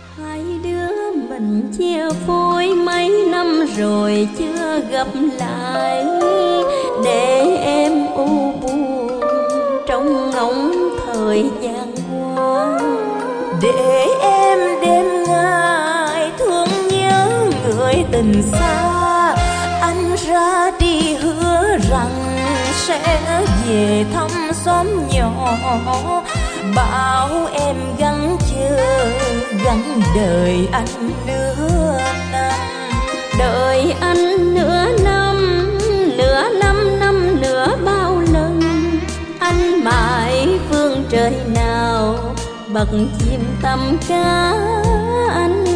Hai đứa mình chia phôi mấy năm rồi chưa gặp lại, để em u buồn trong ngóng thời gian qua, để em đêm ngày thương nhớ người tình xa. Anh ra đi hứa rằng sẽ về thăm xóm nhỏ, bảo em gắng chờ gắng đợi anh nửa năm. Đợi anh nửa năm nữa bao lần, anh mãi phương trời nào bật chim tầm cá anh